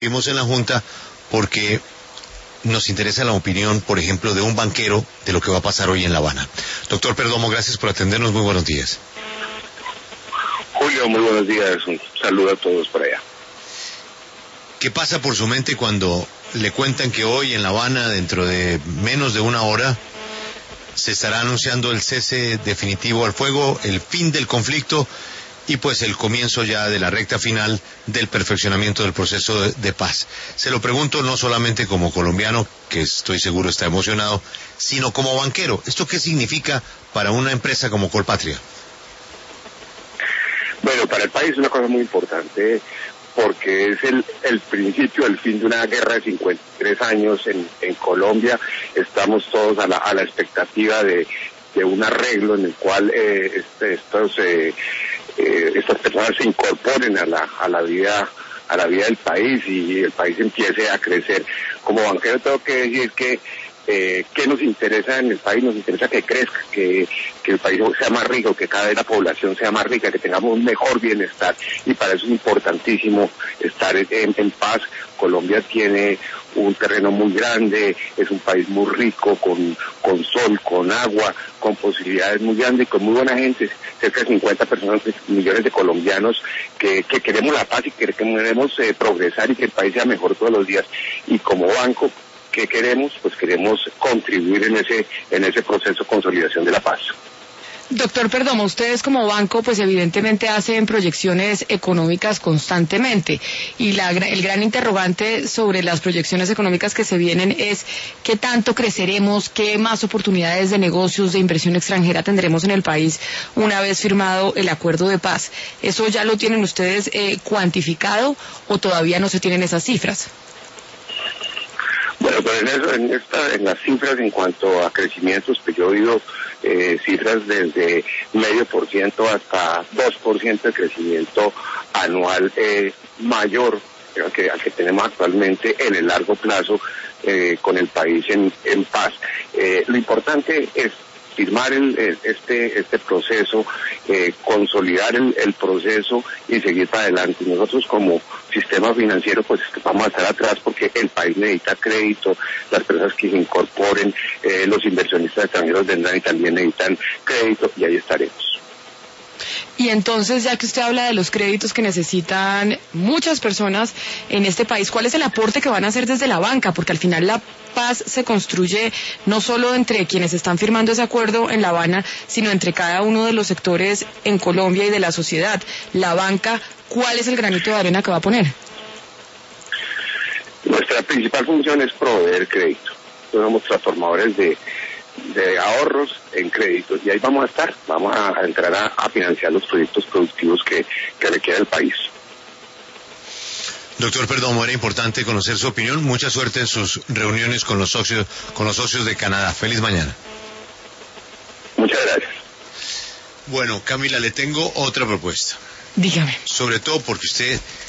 Vimos en la Junta porque nos interesa la opinión, por ejemplo, de un banquero de lo que va a pasar hoy en La Habana. Doctor Perdomo, gracias por atendernos. Muy buenos días. Julio, muy buenos días. Un saludo a todos por allá. ¿Qué pasa por su mente cuando le cuentan que hoy en La Habana, dentro de menos de una hora, se estará anunciando el cese definitivo al fuego, el fin del conflicto y pues el comienzo ya de la recta final del perfeccionamiento del proceso de paz? Se lo pregunto no solamente como colombiano, que estoy seguro está emocionado, sino como banquero. ¿Esto qué significa para una empresa como Colpatria? Bueno, para el país es una cosa muy importante porque es el principio, el fin de una guerra de 53 años en Colombia. Estamos todos a la expectativa de un arreglo en el cual estas personas se incorporen a la vida del país y el país empiece a crecer. Como banquero tengo que decir que ¿qué nos interesa en el país? Nos interesa que crezca, que el país sea más rico, que cada vez la población sea más rica, que tengamos un mejor bienestar, y para eso es importantísimo estar en paz. Colombia tiene un terreno muy grande, es un país muy rico, con sol, con agua, con posibilidades muy grandes y con muy buena gente, cerca de 50 personas, millones de colombianos que queremos la paz y que queremos progresar y que el país sea mejor todos los días. Y como banco, ¿qué queremos? Pues queremos contribuir en ese proceso de consolidación de la paz. Doctor Perdomo, ustedes como banco pues evidentemente hacen proyecciones económicas constantemente y el gran interrogante sobre las proyecciones económicas que se vienen es qué tanto creceremos, qué más oportunidades de negocios, de inversión extranjera tendremos en el país una vez firmado el acuerdo de paz. ¿Eso ya lo tienen ustedes cuantificado o todavía no se tienen esas cifras? Bueno, pero en las cifras en cuanto a crecimientos, pues yo he oído cifras desde 0,5% hasta 2% de crecimiento anual mayor al que tenemos actualmente en el largo plazo con el país en paz. Lo importante es firmar este proceso, consolidar el proceso y seguir para adelante. Nosotros como sistema financiero pues vamos a estar atrás porque el país necesita crédito, las personas que se incorporen, los inversionistas extranjeros vendrán y también necesitan crédito, y ahí estaremos. Y entonces, ya que usted habla de los créditos que necesitan muchas personas en este país, ¿cuál es el aporte que van a hacer desde la banca? Porque al final la paz se construye no solo entre quienes están firmando ese acuerdo en La Habana, sino entre cada uno de los sectores en Colombia y de la sociedad. La banca, ¿cuál es el granito de arena que va a poner? Nuestra principal función es proveer crédito. Somos transformadores de ahorros en créditos, y ahí vamos a entrar a financiar los proyectos productivos que requiere el país. Doctor Perdomo, era importante conocer su opinión. Mucha suerte en sus reuniones con los socios de Canadá. Feliz mañana. Muchas gracias. Bueno, Camila, le tengo otra propuesta. Dígame. Sobre todo porque usted